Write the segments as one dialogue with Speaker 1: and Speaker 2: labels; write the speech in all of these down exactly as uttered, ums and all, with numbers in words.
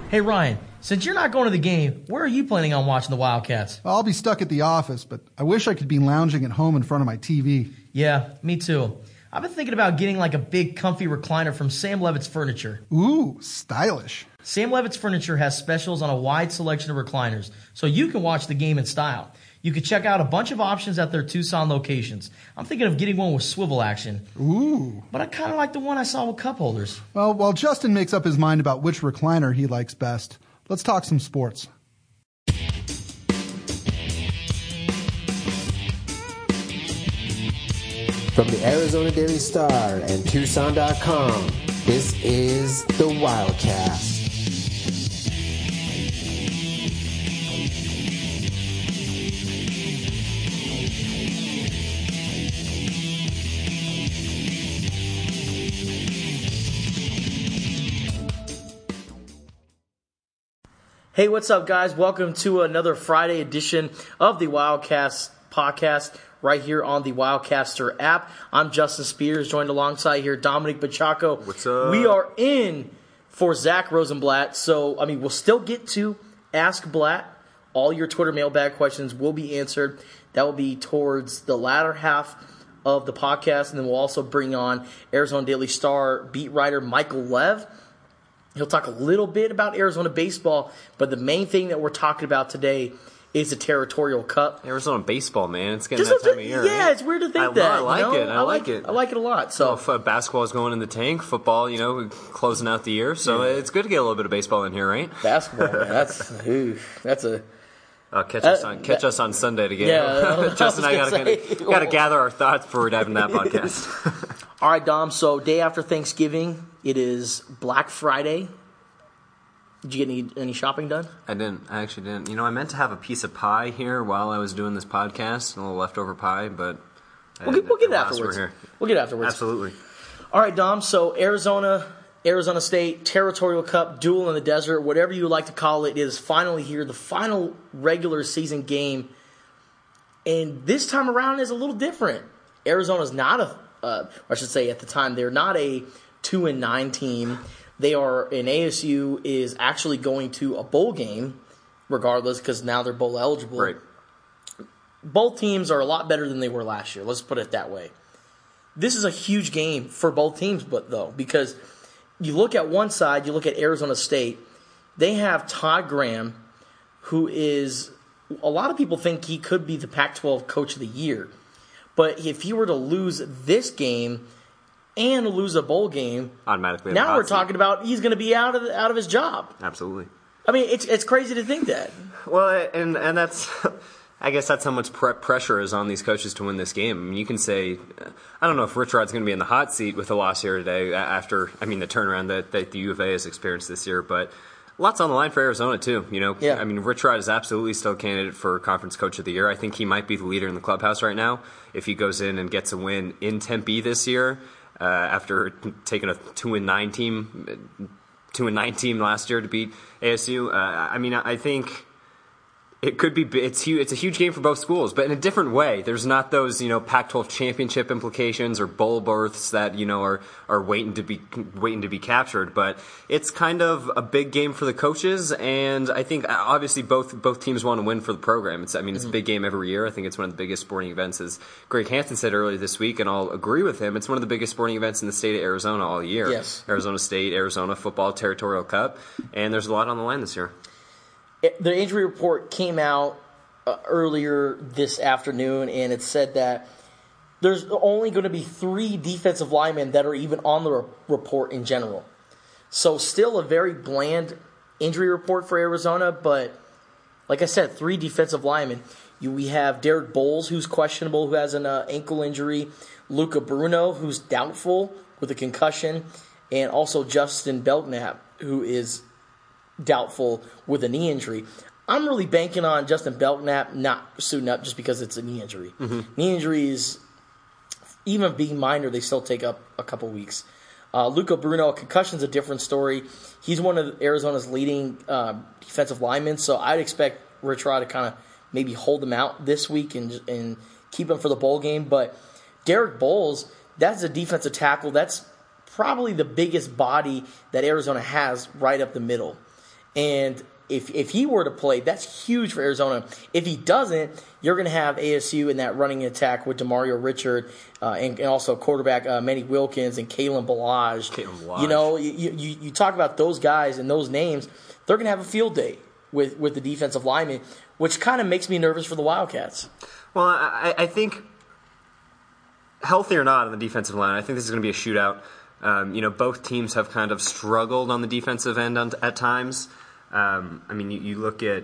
Speaker 1: Hey, Ryan, since you're not going to the game, where are you planning on watching the Wildcats?
Speaker 2: I'll be stuck at the office, but I wish I could be lounging at home in front of my T V.
Speaker 1: Yeah, me too. I've been thinking about getting like a big comfy recliner from Sam Levitt's Furniture.
Speaker 2: Ooh, stylish.
Speaker 1: Sam Levitt's Furniture has specials on a wide selection of recliners, so you can watch the game in style. You can check out a bunch of options at their Tucson locations. I'm thinking of getting one with swivel action.
Speaker 2: Ooh.
Speaker 1: But I kind of like the one I saw with cup holders.
Speaker 2: Well, while Justin makes up his mind about which recliner he likes best, let's talk some sports.
Speaker 3: From the Arizona Daily Star and Tucson dot com, this is the Wildcast.
Speaker 1: Hey, what's up, guys? Welcome to another Friday edition of the Wildcast podcast right here on the Wildcaster app. I'm Justin Spears, joined alongside here Dominic Bachaco.
Speaker 4: What's up?
Speaker 1: We are in for Zach Rosenblatt. So, I mean, we'll still get to Ask Blatt. All your Twitter mailbag questions will be answered. That will be towards the latter half of the podcast. And then we'll also bring on Arizona Daily Star beat writer Michael Lev. He'll talk a little bit about Arizona baseball, but the main thing that we're talking about today is the Territorial Cup.
Speaker 4: Arizona baseball, man. It's getting
Speaker 1: Just
Speaker 4: that time of year.
Speaker 1: Yeah,
Speaker 4: right?
Speaker 1: it's weird to think
Speaker 4: I,
Speaker 1: that.
Speaker 4: I like
Speaker 1: you know?
Speaker 4: it. I, I like it.
Speaker 1: I like it a lot. So,
Speaker 4: so if, uh, basketball is going in the tank, football, you know, closing out the year. So yeah. It's good to get a little bit of baseball in here, right?
Speaker 1: Basketball, man. That's ooh, that's a.
Speaker 4: Uh, catch
Speaker 1: uh,
Speaker 4: us on catch that, us on Sunday to get.
Speaker 1: Yeah,
Speaker 4: Justin and I gotta gotta gather our thoughts before we dive into that podcast.
Speaker 1: All right, Dom. So day after Thanksgiving, it is Black Friday. Did you get any any shopping done?
Speaker 4: I didn't. I actually didn't. You know, I meant to have a piece of pie here while I was doing this podcast, a little leftover pie, but
Speaker 1: we'll, get, we'll get it afterwards. We'll get it afterwards.
Speaker 4: Absolutely.
Speaker 1: All right, Dom. So Arizona, Arizona State Territorial Cup, Duel in the Desert, whatever you like to call it, is finally here. The final regular season game, and this time around is a little different. Arizona's not a, uh, or I should say, at the time they're not a two and nine team. They are, and A S U is actually going to a bowl game, regardless, because now they're bowl eligible.
Speaker 4: Right.
Speaker 1: Both teams are a lot better than they were last year. Let's put it that way. This is a huge game for both teams, but though, because you look at one side, you look at Arizona State, they have Todd Graham, who is, a lot of people think he could be the Pac twelve Coach of the Year. But if he were to lose this game and lose a bowl game,
Speaker 4: automatically.
Speaker 1: Now we're talking about he's going to be out of the, out of his job.
Speaker 4: Absolutely.
Speaker 1: I mean, it's it's crazy to think that.
Speaker 4: Well, and and that's, I guess that's how much pre- pressure is on these coaches to win this game. I mean, you can say, I don't know if Rich Rod's going to be in the hot seat with the loss here today after, I mean, the turnaround that, that the U of A has experienced this year, but lots on the line for Arizona too. You know,
Speaker 1: yeah.
Speaker 4: I mean, Rich Rod is absolutely still a candidate for Conference Coach of the Year. I think he might be the leader in the clubhouse right now if he goes in and gets a win in Tempe this year. Uh, after taking a two and nine team, two and nine team last year to beat A S U, uh, I mean, I think it could be. It's huge. It's a huge game for both schools, but in a different way. There's not those, you know, Pac twelve championship implications or bowl berths that, you know, are are waiting to be waiting to be captured. But it's kind of a big game for the coaches, and I think obviously both both teams want to win for the program. It's I mean, it's a big game every year. I think it's one of the biggest sporting events, as Greg Hansen said earlier this week, and I'll agree with him. It's one of the biggest sporting events in the state of Arizona all year.
Speaker 1: Yes.
Speaker 4: Arizona State, Arizona football Territorial Cup, and there's a lot on the line this year.
Speaker 1: The injury report came out uh, earlier this afternoon, and it said that there's only going to be three defensive linemen that are even on the re- report in general. So still a very bland injury report for Arizona, but like I said, three defensive linemen. You, we have Derek Bowles, who's questionable, who has an uh, ankle injury, Luca Bruno, who's doubtful with a concussion, and also Justin Belknap, who is doubtful with a knee injury. I'm really banking on Justin Belknap not suiting up just because it's a knee injury. Mm-hmm. Knee injuries, even being minor, they still take up a couple weeks. Uh, Luca Bruno, concussion's a different story. He's one of Arizona's leading uh, defensive linemen, so I'd expect Rich Rod to kind of maybe hold him out this week and and keep him for the bowl game. But Derek Bowles, that's a defensive tackle. That's probably the biggest body that Arizona has right up the middle. And if if he were to play, that's huge for Arizona. If he doesn't, you're going to have A S U in that running attack with DeMario Richard uh, and, and also quarterback uh, Manny Wilkins and Kalen Ballage.
Speaker 4: Kalen Ballage.
Speaker 1: You know, you, you, you talk about those guys and those names, they're going to have a field day with, with the defensive linemen, which kind of makes me nervous for the Wildcats.
Speaker 4: Well, I, I think, healthy or not on the defensive line, I think this is going to be a shootout. Um, you know, both teams have kind of struggled on the defensive end on, at times. Um, I mean, you, you look at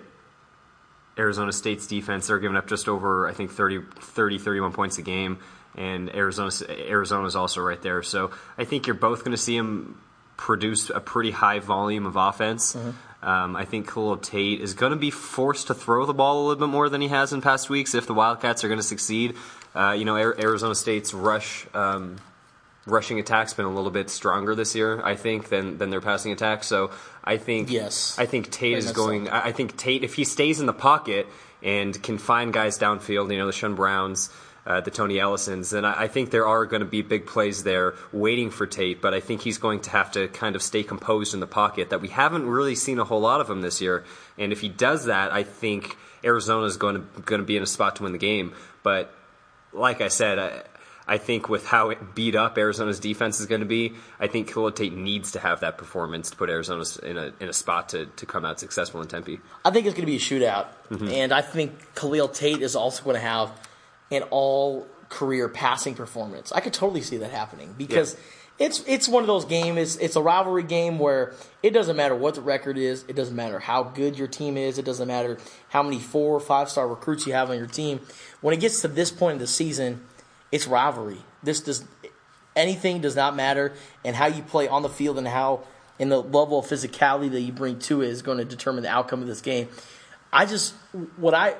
Speaker 4: Arizona State's defense, they're giving up just over, I think, thirty, thirty, thirty-one points a game, and Arizona Arizona's also right there. So I think you're both going to see them produce a pretty high volume of offense. Mm-hmm. Um, I think Khalil Tate is going to be forced to throw the ball a little bit more than he has in past weeks if the Wildcats are going to succeed. Uh, you know, Arizona State's rush um, rushing attack's been a little bit stronger this year, I think, than than their passing attack. So I think
Speaker 1: yes.
Speaker 4: I think Tate
Speaker 1: Very
Speaker 4: is
Speaker 1: much
Speaker 4: going.
Speaker 1: so.
Speaker 4: I think Tate, if he stays in the pocket and can find guys downfield, you know, the Sean Browns, uh, the Tony Ellisons, then I, I think there are going to be big plays there waiting for Tate. But I think he's going to have to kind of stay composed in the pocket. That we haven't really seen a whole lot of him this year. And if he does that, I think Arizona is going to going to be in a spot to win the game. But like I said, I, I think with how beat up Arizona's defense is going to be, I think Khalil Tate needs to have that performance to put Arizona in a in a spot to, to come out successful in Tempe.
Speaker 1: I think it's going to be a shootout.
Speaker 4: Mm-hmm.
Speaker 1: And I think Khalil Tate is also going to have an all-career passing performance. I could totally see that happening because yeah. it's it's one of those games, it's, it's a rivalry game where it doesn't matter what the record is, it doesn't matter how good your team is, it doesn't matter how many four or five-star recruits you have on your team. When it gets to this point of the season, it's rivalry. This does anything does not matter, and how you play on the field and how and the level of physicality that you bring to it is going to determine the outcome of this game. I just what I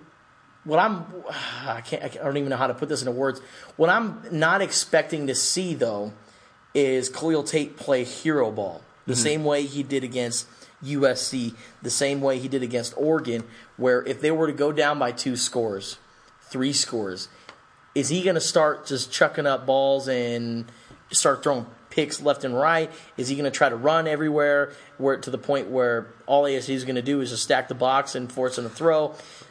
Speaker 1: what I'm I can't I don't even know how to put this into words. What I'm not expecting to see though is Khalil Tate play hero ball the mm-hmm. same way he did against U S C, the same way he did against Oregon, where if they were to go down by two scores, three scores. Is he going to start just chucking up balls and start throwing picks left and right? Is he going to try to run everywhere where to the point where all A S U is going to do is just stack the box and force him to throw?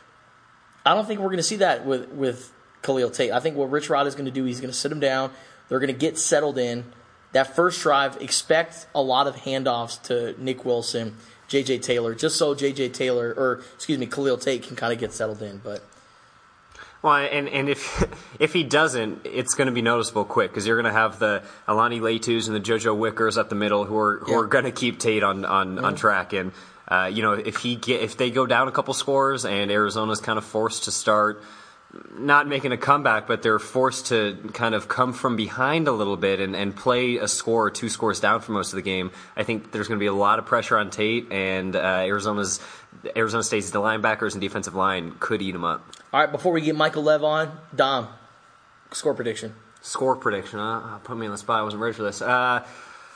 Speaker 1: I don't think we're going to see that with, with Khalil Tate. I think what Rich Rod is going to do, he's going to sit him down. They're going to get settled in. That first drive, expect a lot of handoffs to Nick Wilson, J J Taylor, just so J J Taylor, or excuse me, Khalil Tate can kind of get settled in. But
Speaker 4: Well, and, and if if he doesn't, it's going to be noticeable quick because you're going to have the Alani Leitus and the JoJo Wickers up the middle who are who
Speaker 1: yeah.
Speaker 4: are going to keep Tate on on, yeah. on track. And uh, you know, if he get, if they go down a couple scores and Arizona's kind of forced to start not making a comeback, but they're forced to kind of come from behind a little bit and, and play a score or two scores down for most of the game, I think there's going to be a lot of pressure on Tate, and uh, Arizona's Arizona State's the linebackers and defensive line could eat him up.
Speaker 1: All right, before we get Michael Lev on, Dom, score prediction.
Speaker 4: Score prediction, huh? Put me on the spot. I wasn't ready for this. Uh,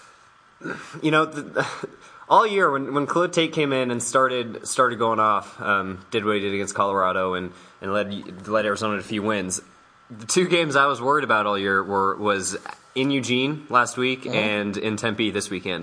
Speaker 4: you know, the, all year when when Khalil Tate came in and started started going off, um, did what he did against Colorado and, and led led Arizona to a few wins. The two games I was worried about all year were was in Eugene last week mm-hmm. and in Tempe this weekend.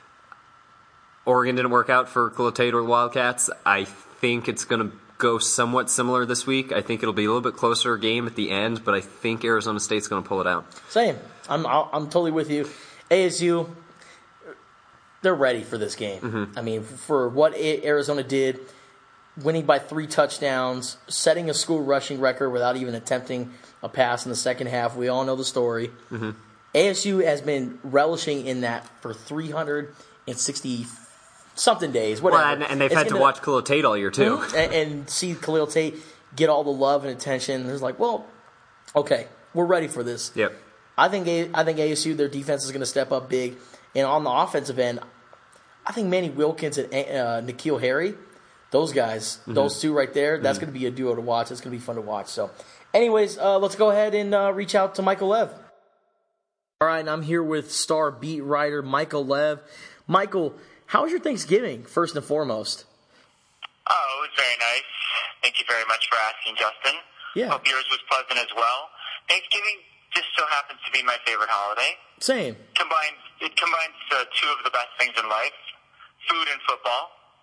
Speaker 4: Oregon didn't work out for Khalil Tate or the Wildcats. I think it's going to go somewhat similar this week. I think it'll be a little bit closer game at the end, but I think Arizona State's going to pull it out.
Speaker 1: Same. I'm I'm totally with you. A S U, they're ready for this game. Mm-hmm. I mean, for what Arizona did, winning by three touchdowns, setting a school rushing record without even attempting a pass in the second half. We all know the story. Mm-hmm. A S U has been relishing in that for three hundred sixty something days, whatever.
Speaker 4: Well, and, and they've
Speaker 1: it's
Speaker 4: had to watch Khalil Tate all year, too.
Speaker 1: Mm-hmm. And, and see Khalil Tate get all the love and attention. It's like, well, okay, we're ready for this.
Speaker 4: Yep.
Speaker 1: I think A- I think A S U, their defense is going to step up big. And on the offensive end, I think Manny Wilkins and uh, N'Keal Harry, those guys, mm-hmm. those two right there, that's mm-hmm. going to be a duo to watch. It's going to be fun to watch. So, anyways, uh, let's go ahead and uh, reach out to Michael Lev. All right, and I'm here with star beat writer Michael Lev. Michael, how was your Thanksgiving, first and foremost?
Speaker 5: Oh, it was very nice. Thank you very much for asking, Justin.
Speaker 1: Yeah.
Speaker 5: Hope yours was pleasant as well. Thanksgiving just so happens to be my favorite holiday.
Speaker 1: Same.
Speaker 5: Combines, it combines uh, two of the best things in life, food and football.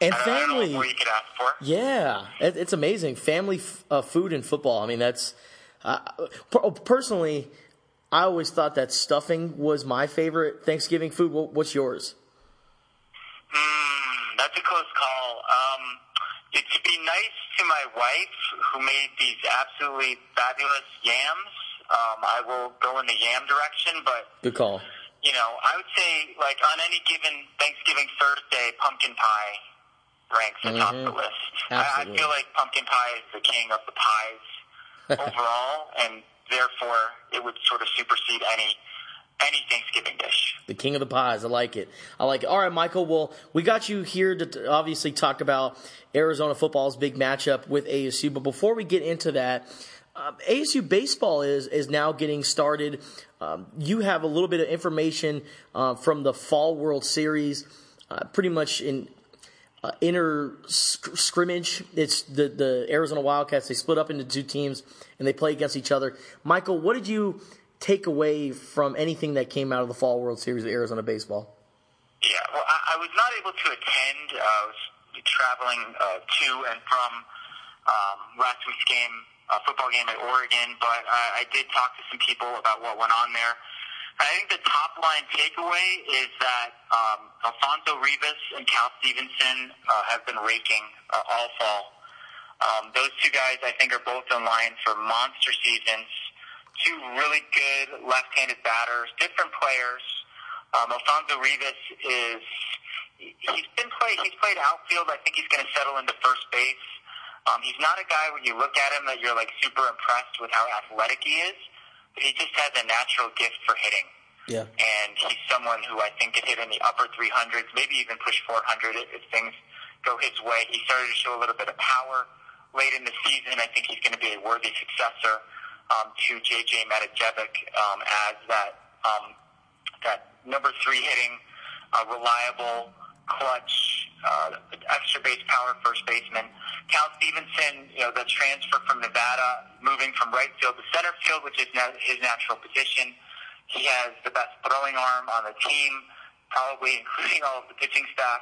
Speaker 1: And
Speaker 5: I don't, I don't know
Speaker 1: family.
Speaker 5: what more you could ask for.
Speaker 1: Yeah, it, it's amazing. Family f- uh, food and football. I mean, that's uh, per- personally, I always thought that stuffing was my favorite Thanksgiving food. What, what's yours?
Speaker 5: Mm, that's a close call. Um, it, to be nice to my wife, who made these absolutely fabulous yams, um, I will go in the yam direction. But
Speaker 1: Good call.
Speaker 5: you know, I would say like on any given Thanksgiving Thursday, pumpkin pie ranks atop
Speaker 1: Mhm.
Speaker 5: the list. I, I
Speaker 1: Absolutely.
Speaker 5: feel like pumpkin pie is the king of the pies overall, and therefore it would sort of supersede any any Thanksgiving dish.
Speaker 1: The king of the pies. I like it. I like it. All right, Michael. Well, we got you here to t- obviously talk about Arizona football's big matchup with A S U. But before we get into that, um, A S U baseball is is now getting started. Um, you have a little bit of information uh, from the Fall World Series, uh, pretty much in uh, inner sc- scrimmage. It's the the Arizona Wildcats. They split up into two teams and they play against each other. Michael, what did you take away from anything that came out of the Fall World Series of Arizona baseball?
Speaker 5: Yeah, well, I, I was not able to attend. Uh, I was traveling uh, to and from um, last week's game, uh, football game at Oregon, but I, I did talk to some people about what went on there. I think the top line takeaway is that um, Alfonso Rivas and Cal Stevenson uh, have been raking uh, all fall. Um, those two guys, I think, are both in line for monster seasons. Two really good left-handed batters, different players. Um, Alfonso Rivas is he's been play he's played outfield. I think he's going to settle into first base. Um, he's not a guy when you look at him that you're like super impressed with how athletic he is, but he just has a natural gift for hitting.
Speaker 1: Yeah.
Speaker 5: And he's someone who I think could hit in the upper three hundreds, maybe even push four hundred if things go his way. He started to show a little bit of power late in the season. I think he's going to be a worthy successor Um, to J J Matijevic um, as that um, that number three hitting, uh, reliable, clutch, uh, extra base power first baseman. Cal Stevenson, you know, the transfer from Nevada, moving from right field to center field, which is na- his natural position. He has the best throwing arm on the team, probably including all of the pitching staff.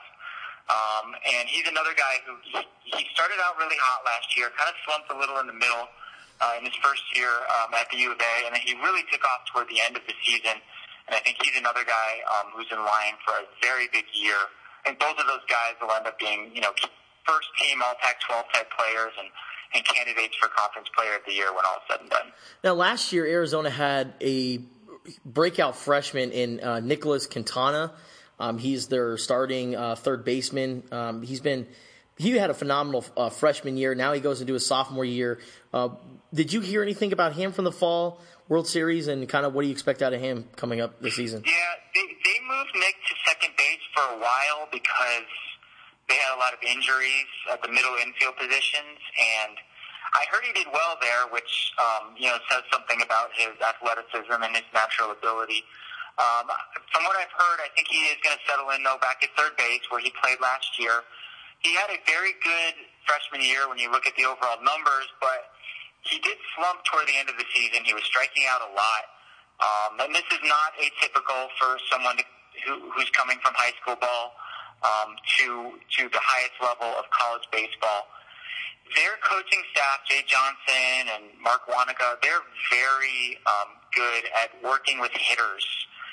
Speaker 5: Um, and he's another guy who he, he started out really hot last year, kind of slumped a little in the middle. Uh, in his first year um, at the U of A, and then he really took off toward the end of the season. And I think he's another guy um, who's in line for a very big year. And both of those guys will end up being, you know, first-team All Pac twelve type players and, and candidates for Conference Player of the Year when all is said and done.
Speaker 1: Now, last year, Arizona had a breakout freshman in uh, Nicholas Quintana. Um, he's their starting uh, third baseman. Um, he's been he had a phenomenal uh, freshman year. Now he goes into his sophomore year. Uh, did you hear anything about him from the Fall World Series, and kind of what do you expect out of him coming up this season?
Speaker 5: Yeah, they, they moved Nick to second base for a while because they had a lot of injuries at the middle infield positions, and I heard he did well there, which um, you know says something about his athleticism and his natural ability. Um, from what I've heard, I think he is going to settle in, though, back at third base where he played last year. He had a very good freshman year when you look at the overall numbers, but he did slump toward the end of the season. He was striking out a lot. Um, and this is not atypical for someone to, who, who's coming from high school ball um, to to the highest level of college baseball. Their coaching staff, Jay Johnson and Mark Wanaka, they're very um, good at working with hitters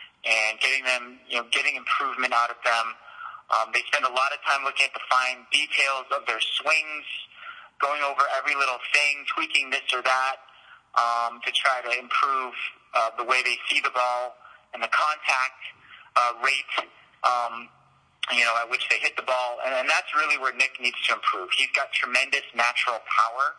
Speaker 5: and getting them, you know, getting improvement out of them. Um, they spend a lot of time looking at the fine details of their swings, going over every little thing, tweaking this or that um, to try to improve uh, the way they see the ball and the contact uh, rate, um, you know, at which they hit the ball. And, and that's really where Nick needs to improve. He's got tremendous natural power.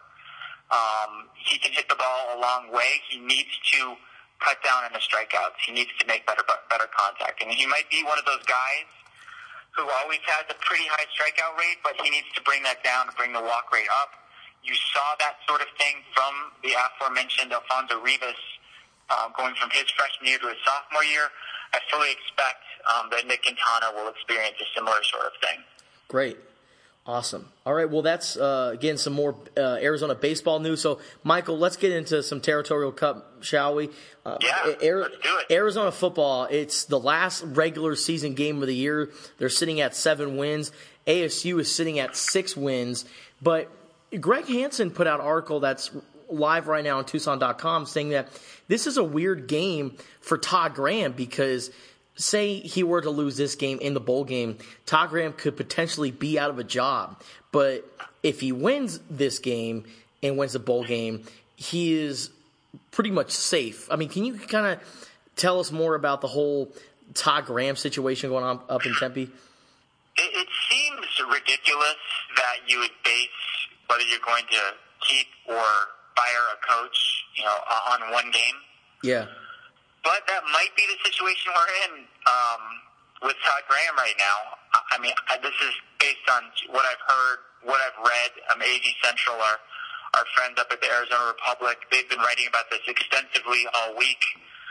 Speaker 5: Um, he can hit the ball a long way. He needs to cut down on the strikeouts. He needs to make better better contact. And he might be one of those guys who always has a pretty high strikeout rate, but he needs to bring that down and bring the walk rate up. You saw that sort of thing from the aforementioned Alfonso Rivas uh, going from his freshman year to his sophomore year. I fully expect um, that Nick Quintana will experience a similar sort of thing.
Speaker 1: Great. Awesome. All right, well, that's, uh, again, some more uh, Arizona baseball news. So, Michael, let's get into some Territorial Cup, shall we?
Speaker 5: Uh, yeah, Air- let's do it.
Speaker 1: Arizona football, it's the last regular season game of the year. They're sitting at seven wins. A S U is sitting at six wins. But Greg Hansen put out an article that's live right now on Tucson dot com saying that this is a weird game for Todd Graham because – say he were to lose this game in the bowl game, Todd Graham could potentially be out of a job. But if he wins this game and wins the bowl game, he is pretty much safe. I mean, can you kind of tell us more about the whole Todd Graham situation going on up in Tempe?
Speaker 5: It, it seems ridiculous that you would base whether you're going to keep or fire a coach, you know, on one game.
Speaker 1: Yeah.
Speaker 5: But that might be the situation we're in um, with Todd Graham right now. I mean, I, this is based on what I've heard, what I've read. Um, A Z Central, our, our friends up at the Arizona Republic, they've been writing about this extensively all week.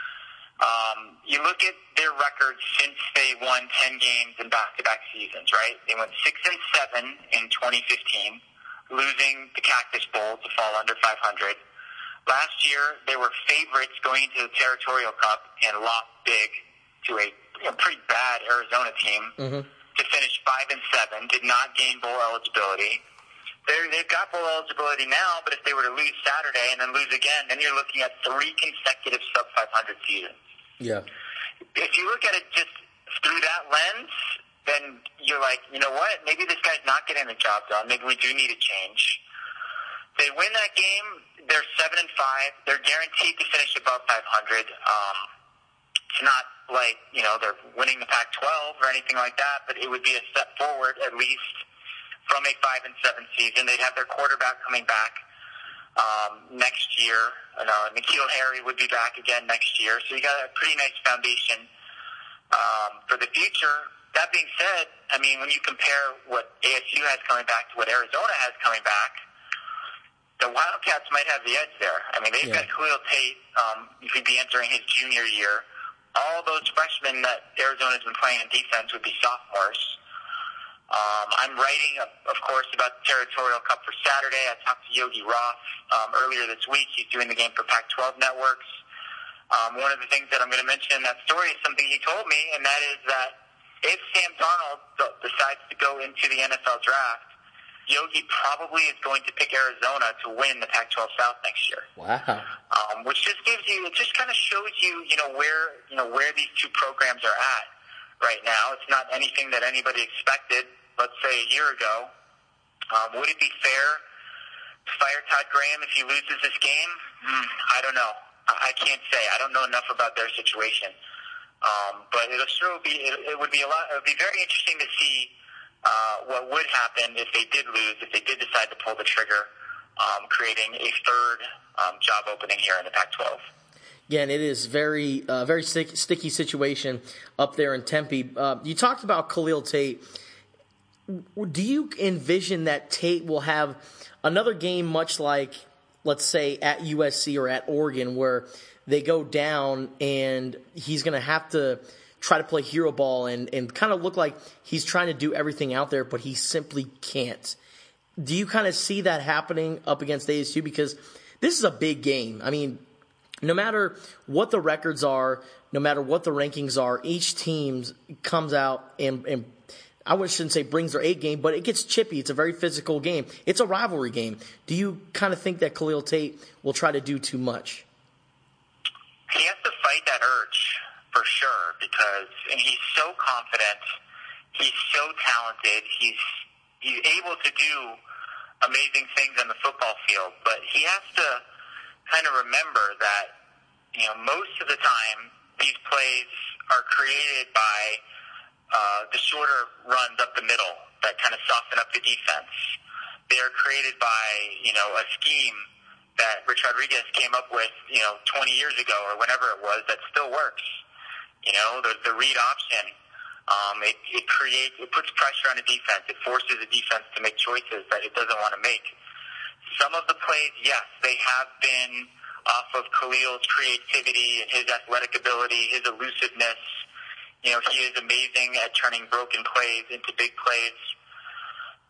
Speaker 5: Um, you look at their records since they won ten games in back-to-back seasons, right? They went six and seven in twenty fifteen, losing the Cactus Bowl to fall under five hundred. Last year, they were favorites going into the Territorial Cup and lost big to a you know, pretty bad Arizona team
Speaker 1: mm-hmm.
Speaker 5: to finish five and seven. Did not gain bowl eligibility. They're, they've got bowl eligibility now, but if they were to lose Saturday and then lose again, then you're looking at three consecutive sub five hundred seasons.
Speaker 1: Yeah.
Speaker 5: If you look at it just through that lens, then you're like, you know what? Maybe this guy's not getting the job done. Maybe we do need a change. They win that game. They're seven and five. They're guaranteed to finish above five hundred. Um, it's not like you know they're winning the Pac twelve or anything like that, but it would be a step forward at least from a five and seven season. They'd have their quarterback coming back um, next year. You know, N'Keal Harry would be back again next year. So you got a pretty nice foundation um, for the future. That being said, I mean when you compare what A S U has coming back to what Arizona has coming back, the Wildcats might have the edge there. I mean, they've
Speaker 1: yeah.
Speaker 5: got Khalil Tate. Um, he could be entering his junior year. All those freshmen that Arizona's been playing in defense would be sophomores. Um, I'm writing, of course, about the Territorial Cup for Saturday. I talked to Yogi Roth um, earlier this week. He's doing the game for Pac twelve networks. Um, one of the things that I'm going to mention in that story is something he told me, and that is that if Sam Darnold decides to go into the N F L draft, Yogi probably is going to pick Arizona to win the Pac twelve South next year.
Speaker 1: Wow.
Speaker 5: Um, which just gives you, it just kind of shows you, you know, where, you know, where these two programs are at right now. It's not anything that anybody expected, let's say a year ago. Um, would it be fair to fire Todd Graham if he loses this game? Mm, I don't know. I, I can't say. I don't know enough about their situation. Um, but it'll sure be, it, it would be a lot, it would be very interesting to see Uh, what would happen if they did lose, if they did decide to pull the trigger, um, creating a third um, job opening here in the Pac twelve.
Speaker 1: Again, it is very, uh, very stick, sticky situation up there in Tempe. Uh, you talked about Khalil Tate. Do you envision that Tate will have another game much like, let's say, at U S C or at Oregon, where they go down and he's going to have to try to play hero ball and, and kind of look like he's trying to do everything out there, but he simply can't? Do you kind of see that happening up against A S U? Because this is a big game. I mean, no matter what the records are, no matter what the rankings are, each team comes out and, and I shouldn't say brings their A game, but it gets chippy. It's a very physical game. It's a rivalry game. Do you kind of think that Khalil Tate will try to do too much?
Speaker 5: He has to fight that urge. For sure, because and he's so confident, he's so talented, he's he's able to do amazing things on the football field, but he has to kind of remember that, you know, most of the time these plays are created by uh, the shorter runs up the middle that kind of soften up the defense. They are created by, you know, a scheme that Rich Rodriguez came up with, you know, twenty years ago or whenever it was that still works. You know, the, the read option, um, it, it creates, it puts pressure on the defense. It forces the defense to make choices that it doesn't want to make. Some of the plays, yes, they have been off of Khalil's creativity and his athletic ability, his elusiveness. You know, he is amazing at turning broken plays into big plays. But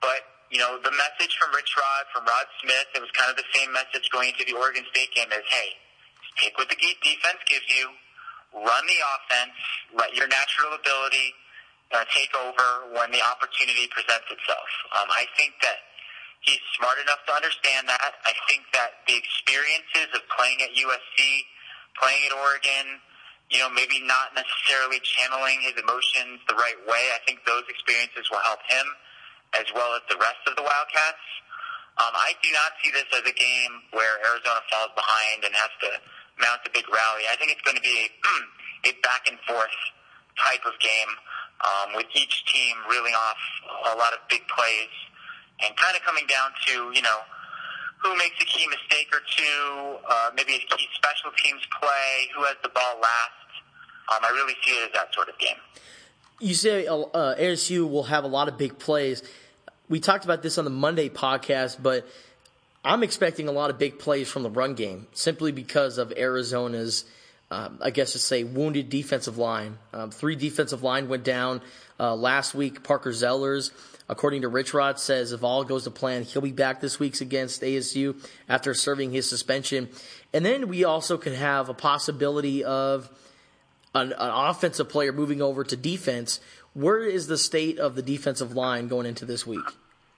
Speaker 5: you know, the message from Rich Rod, from Rod Smith, it was kind of the same message going into the Oregon State game is, hey, take what the defense gives you, run the offense, let your natural ability uh, take over when the opportunity presents itself. Um, I think that he's smart enough to understand that. I think that the experiences of playing at U S C, playing at Oregon, you know, maybe not necessarily channeling his emotions the right way, I think those experiences will help him as well as the rest of the Wildcats. Um, I do not see this as a game where Arizona falls behind and has to mount a big rally. I think it's going to be a, a back-and-forth type of game um, with each team reeling off a lot of big plays and kind of coming down to, you know, who makes a key mistake or two, uh, maybe a key special teams play, who has the ball last. Um, I really see it as that sort of game.
Speaker 1: You say uh, A S U will have a lot of big plays. We talked about this on the Monday podcast, but I'm expecting a lot of big plays from the run game simply because of Arizona's, um, I guess to say, wounded defensive line. Um, three defensive line went down uh, last week. Parker Zellers, according to Rich Rod, says if all goes to plan, he'll be back this week against A S U after serving his suspension. And then we also could have a possibility of an, an offensive player moving over to defense. Where is the state of the defensive line going into this week?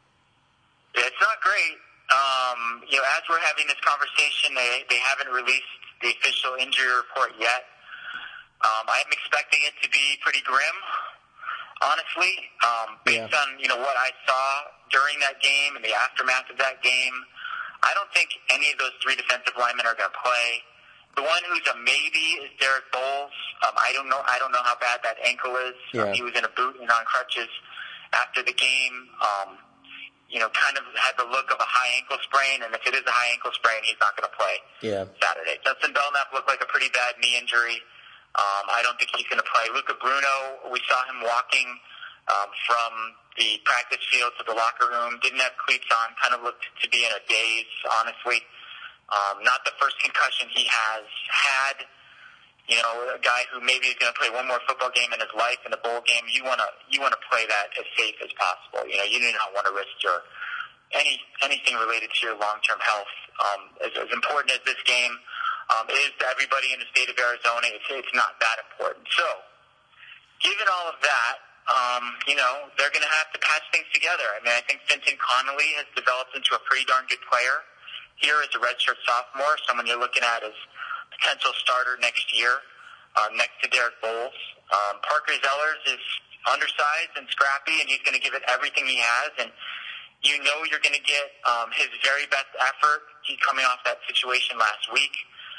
Speaker 5: It's not great. Um, you know, as we're having this conversation, they, they haven't released the official injury report yet. Um, I'm expecting it to be pretty grim, honestly, um, based
Speaker 1: yeah.
Speaker 5: on, you know, what I saw during that game and the aftermath of that game. I don't think any of those three defensive linemen are going to play. The one who's a maybe is Derek Bowles. Um, I don't know. I don't know how bad that ankle is.
Speaker 1: Yeah.
Speaker 5: Um, he was in a boot and on crutches after the game. Um, you know, kind of had the look of a high ankle sprain, and if it is a high ankle sprain, he's not going to play
Speaker 1: yeah.
Speaker 5: Saturday. Justin Belknap looked like a pretty bad knee injury. Um, I don't think he's going to play. Luca Bruno, we saw him walking um, from the practice field to the locker room. Didn't have cleats on. Kind of looked to be in a daze, honestly. Um, not the first concussion he has had. You know, a guy who maybe is going to play one more football game in his life in a bowl game. You want to you want to play that as safe as possible. You know, you do not want to risk your any anything related to your long term health. Um, as, as important as this game um, is to everybody in the state of Arizona, it's, it's not that important. So, given all of that, um, you know, they're going to have to patch things together. I mean, I think Finton Connolly has developed into a pretty darn good player. Here as a redshirt sophomore, someone you're looking at as potential starter next year, uh, next to Derek Bowles. Um, Parker Zellers is undersized and scrappy, and he's going to give it everything he has. And you know you're going to get um, his very best effort. He's coming off that situation last week.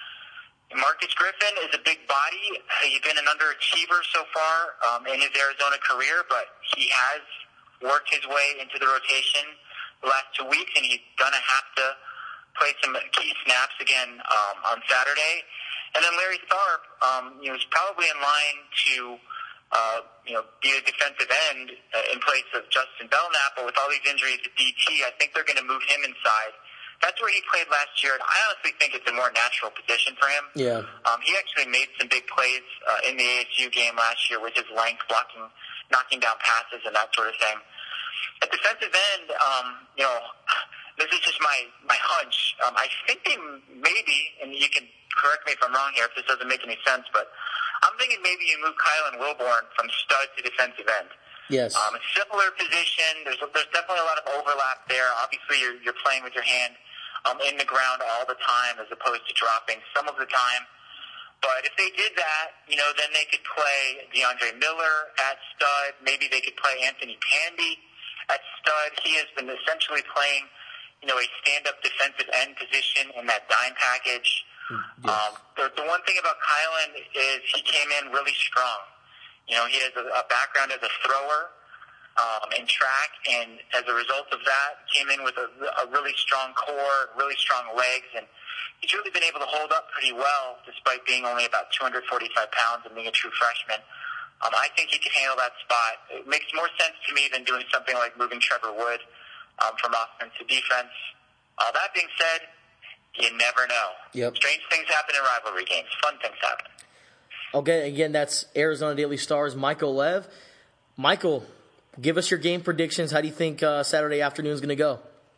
Speaker 5: Marcus Griffin is a big body. He's been an underachiever so far um, in his Arizona career, but he has worked his way into the rotation the last two weeks, and he's going to have to play some key snaps again um, on Saturday. And then Larry Tharp, um, you know, is probably in line to, uh, you know, be a defensive end uh, in place of Justin Belknap. But with all these injuries to D T, I think they're going to move him inside. That's where he played last year, and I honestly think it's a more natural position for him.
Speaker 1: Yeah.
Speaker 5: Um, he actually made some big plays uh, in the A S U game last year with his length, blocking, knocking down passes, and that sort of thing. At defensive end, um, you know, this is just my, my hunch. Um, I think they maybe, and you can correct me if I'm wrong here if this doesn't make any sense, but I'm thinking maybe you move Kylan Wilborn from stud to defensive end.
Speaker 1: Yes.
Speaker 5: Um, a similar position. There's there's definitely a lot of overlap there. Obviously, you're you're playing with your hand um, in the ground all the time as opposed to dropping some of the time. But if they did that, you know, then they could play DeAndre Miller at stud. Maybe they could play Anthony Pandy at stud. He has been essentially playing, you know, a stand-up defensive end position in that dime package. Yes. Um, the, the one thing about Kylan is he came in really strong. You know, he has a, a background as a thrower um, in track, and as a result of that, came in with a, a really strong core, really strong legs, and he's really been able to hold up pretty well despite being only about two hundred forty-five pounds and being a true freshman. Um, I think he can handle that spot. It makes more sense to me than doing something like moving Trevor Wood Um, from offense to defense. All that being said, you never know.
Speaker 1: Yep.
Speaker 5: Strange things happen in rivalry games. Fun things happen.
Speaker 1: Okay, again, that's Arizona Daily Star's Michael Lev. Michael, Give us your game predictions. How do you think uh, Saturday afternoon is going to go?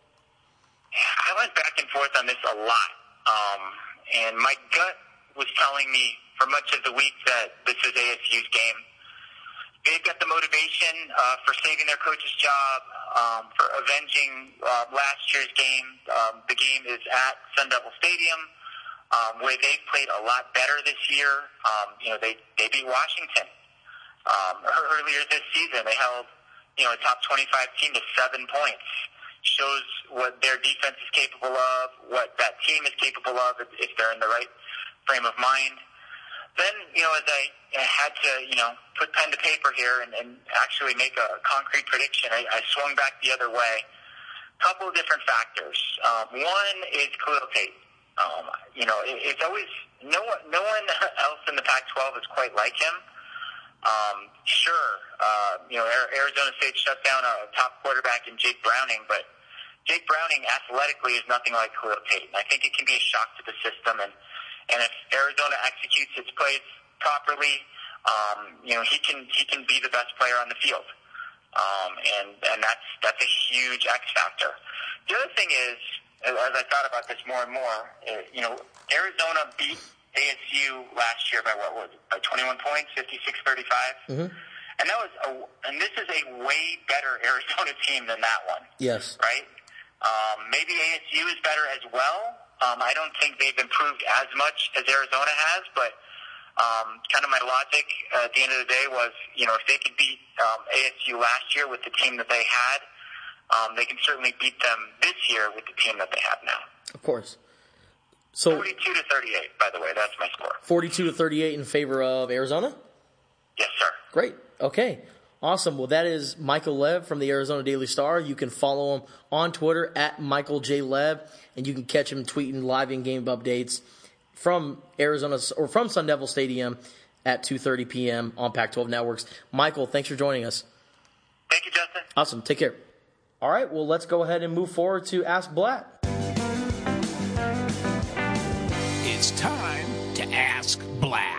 Speaker 5: I went back and forth on this a lot, um, and my gut was telling me for much of the week that this is A S U's game. They've got the motivation uh, for saving their coach's job, um, for avenging uh, last year's game. Um, the game is at Sun Devil Stadium, um, where they've played a lot better this year. Um, you know, they, they beat Washington um, earlier this season. They held, you know, a top twenty-five team to seven points. Shows what their defense is capable of, what that team is capable of if, if they're in the right frame of mind. Then, you know, as I had to, you know, put pen to paper here and, and actually make a concrete prediction, I, I swung back the other way. A couple of different factors. Um, one is Khalil Tate. Um, you know, it, it's always no one, no one else in the Pac twelve is quite like him. Um, sure, uh, you know, Arizona State shut down a top quarterback in Jake Browning, but Jake Browning athletically is nothing like Khalil Tate, and I think it can be a shock to the system. And And if Arizona executes its plays properly, um, you know, he can he can be the best player on the field, um, and and that's that's a huge X factor. The other thing is, as I thought about this more and more, uh, you know, Arizona beat A S U last year by what was it? By twenty-one points, fifty-six thirty-five, mm-hmm. and that was a and this is a way better Arizona team than that one.
Speaker 1: Yes,
Speaker 5: right. Um, maybe A S U is better as well. Um, I don't think they've improved as much as Arizona has, but um, kind of my logic uh, at the end of the day was, you know, if they could beat um, A S U last year with the team that they had, um, they can certainly beat them this year with the team that they have now.
Speaker 1: Of course. So
Speaker 5: forty-two to thirty-eight, by the way, that's my score.
Speaker 1: forty-two to thirty-eight in favor of Arizona?
Speaker 5: Yes, sir.
Speaker 1: Great. Okay. Awesome. Well, that is Michael Lev from the Arizona Daily Star. You can follow him on Twitter at Michael J. Lev, and you can catch him tweeting live in-game updates from Arizona or from Sun Devil Stadium at two thirty p.m. on Pac twelve Networks. Michael, thanks for joining us.
Speaker 5: Thank you, Justin.
Speaker 1: Awesome. Take care. All right. Well, let's go ahead and move forward to Ask Blatt.
Speaker 6: It's time to Ask Blatt.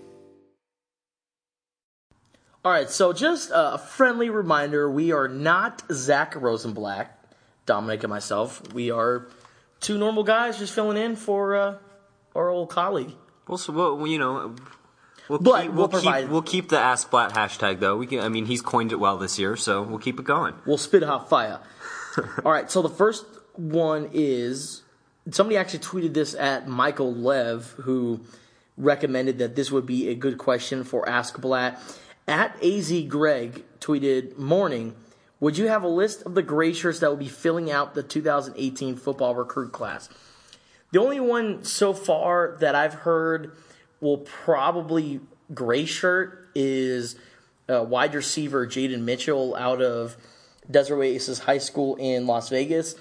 Speaker 1: All right, so just a friendly reminder, we are not Zach Rosenblatt, Dominic and myself. We are two normal guys just filling in for uh, our old colleague.
Speaker 4: Well, so, well, you know, we'll,
Speaker 1: but
Speaker 4: keep,
Speaker 1: we'll,
Speaker 4: we'll,
Speaker 1: keep,
Speaker 4: we'll keep the Ask Blatt hashtag, though. We can, I mean, he's coined it well this year, so we'll keep it going.
Speaker 1: We'll spit hot fire. All right, so the first one is, somebody actually tweeted this at Michael Lev, who recommended that this would be a good question for Ask Blatt. At A Z Greg tweeted, morning, would you have a list of the gray shirts that will be filling out the two thousand eighteen football recruit class? The only one so far that I've heard will probably gray shirt is uh, wide receiver Jaden Mitchell out of Desert Oasis High School in Las Vegas.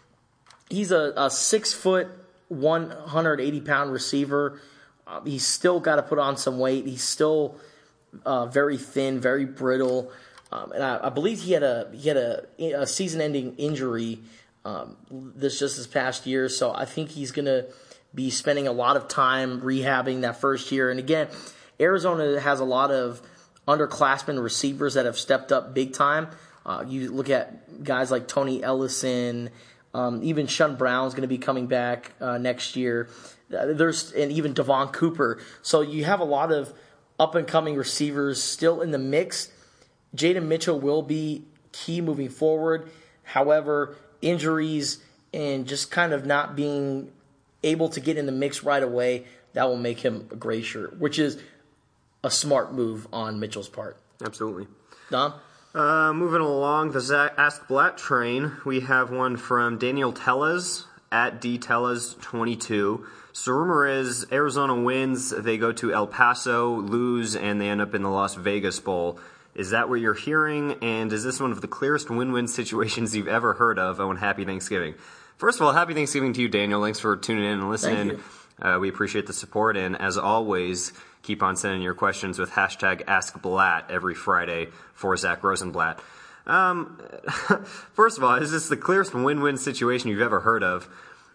Speaker 1: He's a, a six foot, one hundred eighty pound receiver. Uh, he's still got to put on some weight. He's still Uh, very thin, very brittle, um, and I, I believe he had a he had a, a season-ending injury um, this just this past year. So I think he's going to be spending a lot of time rehabbing that first year. And again, Arizona has a lot of underclassmen receivers that have stepped up big time. Uh, you look at guys like Tony Ellison, um, even Shun Brown's going to be coming back uh, next year. Uh, there's and even Devon Cooper. So you have a lot of up-and-coming receivers still in the mix. Jaden Mitchell will be key moving forward. However, injuries and just kind of not being able to get in the mix right away, that will make him a gray shirt, which is a smart move on Mitchell's part.
Speaker 4: Absolutely.
Speaker 1: Dom?
Speaker 4: Uh, moving along the Zach Ask Blatt train, we have one from Daniel Tellez at D Tellez twenty-two. So rumor is Arizona wins, they go to El Paso, lose, and they end up in the Las Vegas Bowl. Is that what you're hearing? And is this one of the clearest win-win situations you've ever heard of? Oh, and happy Thanksgiving. First of all, happy Thanksgiving to you, Daniel. Thanks for tuning in and listening. Uh, we appreciate the support. And as always, keep on sending your questions with hashtag AskBlatt every Friday for Zach Rosenblatt. Um, first of all, is this the clearest win-win situation you've ever heard of?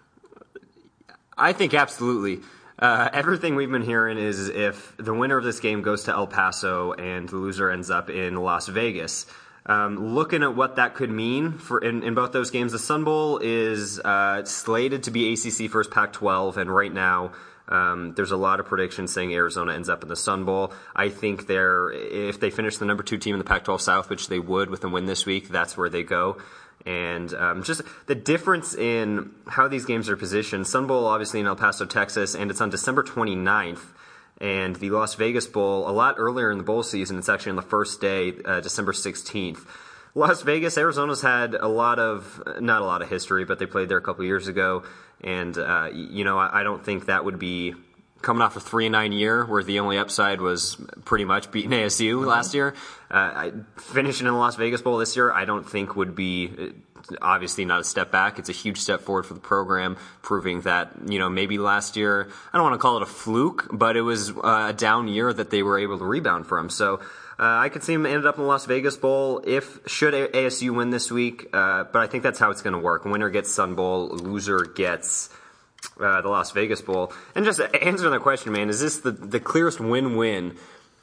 Speaker 4: I think absolutely. Uh, everything we've been hearing is if the winner of this game goes to El Paso and the loser ends up in Las Vegas, Um, looking at what that could mean for in, in both those games, the Sun Bowl is uh, slated to be A C C versus Pac twelve, and right now um, there's a lot of predictions saying Arizona ends up in the Sun Bowl. I think they're if they finish the number two team in the Pac twelve South, which they would with a win this week, that's where they go. And um, just the difference in how these games are positioned. Sun Bowl obviously in El Paso, Texas, and it's on December twenty-ninth. And the Las Vegas Bowl, a lot earlier in the bowl season, it's actually on the first day, uh, December sixteenth. Las Vegas, Arizona's had a lot of, not a lot of history, but they played there a couple years ago. And, uh, you know, I, I don't think that would be coming off a three and nine year where the only upside was pretty much beating A S U mm-hmm. last year. Uh, I, finishing in the Las Vegas Bowl this year, I don't think would be... Obviously not a step back. It's a huge step forward for the program, proving that, you know, maybe last year, I don't want to call it a fluke, but it was uh, a down year that they were able to rebound from. So uh, I could see them ended up in the Las Vegas Bowl if, should A S U win this week, uh, but I think that's how it's going to work. Winner gets Sun Bowl, loser gets uh, the Las Vegas Bowl. And just answering the question, man, is this the, the clearest win-win?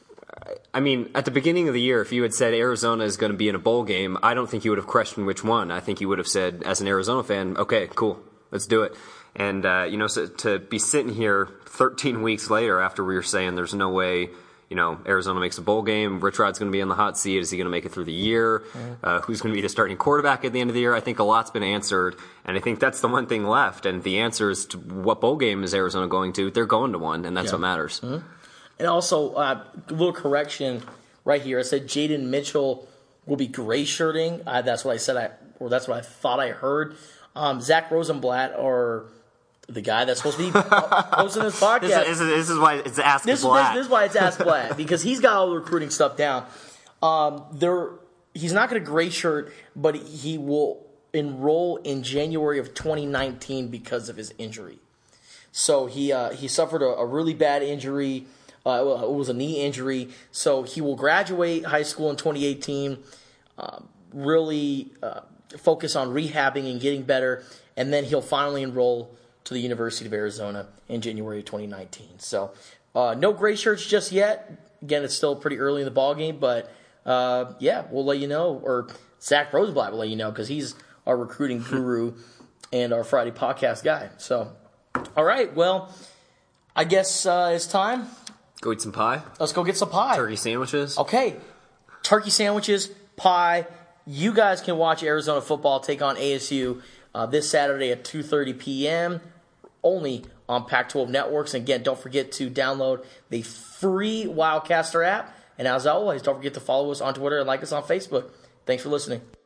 Speaker 4: I mean, at the beginning of the year, if you had said Arizona is going to be in a bowl game, I don't think you would have questioned which one. I think you would have said, as an Arizona fan, okay, cool, let's do it. And, uh, you know, so to be sitting here thirteen weeks later after we were saying there's no way, you know, Arizona makes a bowl game, Rich Rod's going to be in the hot seat, is he going to make it through the year, mm-hmm. uh, who's going to be the starting quarterback at the end of the year, I think a lot's been answered, and I think that's the one thing left. And the answer is to what bowl game is Arizona going to? They're going to one, and that's yeah. what matters.
Speaker 1: Mm-hmm. And also, uh, a little correction right here. I said Jaden Mitchell will be gray shirting. Uh, that's what I said, I, or that's what I thought I heard. Um, Zach Rosenblatt, or the guy that's supposed to be hosting this podcast.
Speaker 4: This is, this is why it's Ask
Speaker 1: this,
Speaker 4: Blatt.
Speaker 1: This, this is why it's Ask Blatt, because he's got all the recruiting stuff down. Um, there, he's not going to gray shirt, but he will enroll in January of twenty nineteen because of his injury. So he uh, he suffered a, a really bad injury. Uh, it was a knee injury, so he will graduate high school in twenty eighteen, uh, really uh, focus on rehabbing and getting better, and then he'll finally enroll to the University of Arizona in January of twenty nineteen. So uh, no gray shirts just yet. Again, it's still pretty early in the ballgame, but uh, yeah, we'll let you know, or Zach Rosenblatt will let you know, because he's our recruiting guru and our Friday podcast guy. So, all right, well, I guess uh, it's time.
Speaker 4: Go eat some pie.
Speaker 1: Let's go get some pie.
Speaker 4: Turkey sandwiches.
Speaker 1: Okay. Turkey sandwiches, pie. You guys can watch Arizona football take on A S U uh, this Saturday at two thirty p.m. only on Pac twelve Networks. And again, don't forget to download the free Wildcaster app. And as always, don't forget to follow us on Twitter and like us on Facebook. Thanks for listening.